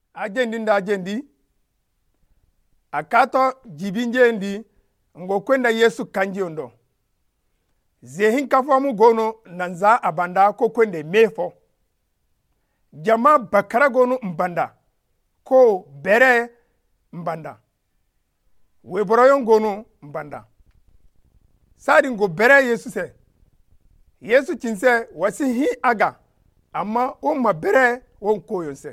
ajendi nda ajendi akato jibinjendi ngo kwenda Yesu kanji ondo zehin kafamu gono nanza abanda ko kwende mefo jama bakara gono mbanda ko bere mbanda weboroyon gono mbanda sadi ngo bere Yesu se Yesu cinse wasi hi aga amma o ma bere won koyon se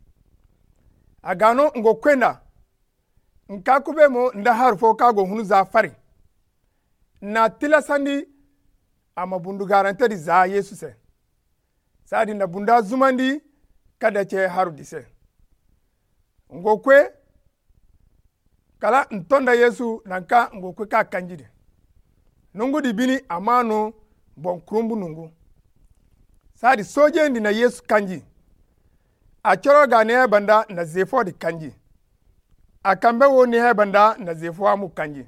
agano ngo kwenda nka kube mo nda harfo kago hunu za fari na tilasandi ama bundu garante di za Yesu se sadi na bunda zumandi kada ce haru dise ngo kwe kala ntonda Yesu nanka ngo kwe ka kanjide nungu di bini amano bon krumbu nungu sadi soje ndi na Yesu kanji a coro ga ne banda na zefo di kanji akambe wo ni banda na zefo amu kanji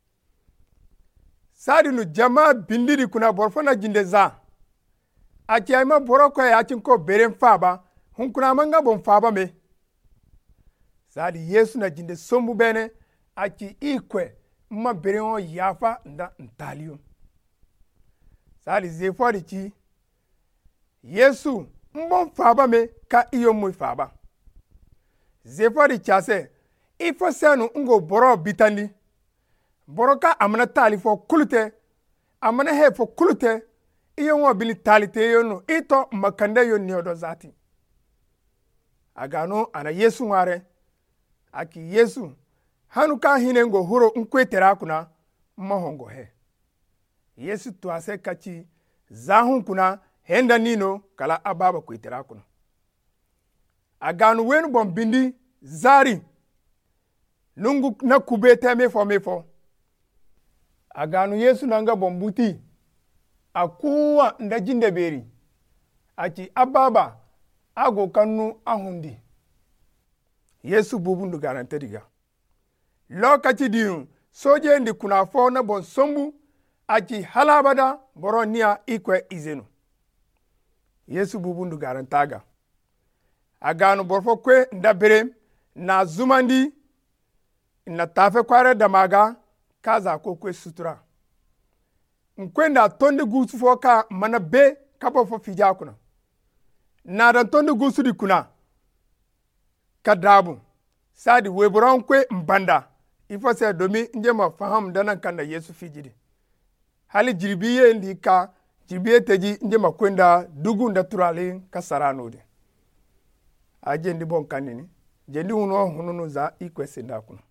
sadi nu jama bindiri kuna borfona jinde za a kiyama boroko ya cinko beren faba hun kuna manga bon faba me sadi Yesu na jinde sombu bene aki ikwe ma beren o yafa nda ntaliyo sadi zefo di ci Yesu mbon faba me ka iyo mu faba zefo di chase ifo senu ngo boro bitandi boroka amana talifo kulute amana hefo kulute iyo ngo bili talite yono ito makande yo nyodo zati agano ana Yesu ngare aki Yesu hanuka hine ngo huro nkwetera kuna mahongo he Yesu tuase kachi zahun kuna henda nino kala ababa kwetera kuna agano wenu bombindi zari nungu na kubete mefo agano Yesu nanga bombuti akuwa ndajinde beri aki ababa ago kanu ahundi Yesu bubundu garante diga lokaci diyu soje ndi kuna fo na bon sombu aki halabada boronia ikwe izenu Yesu bubundu garantaga agano borfo kwe ndabere na zumandi na tafe kware damaga kaza ko kwe sutura nkwenda tonde gusu fo ka mana be kapo fo fija kuna na dan tonde gusu di kuna kadabu sadi weboron kwe mbanda ifo se domi nje ma faham danan kanda Yesu fijidi hali jirbiye ndi ka jirbiye teji nje ma kwenda dugu nda turali kasarano de ajendi bon kanini jendi uno hununu za ikwe senda kuna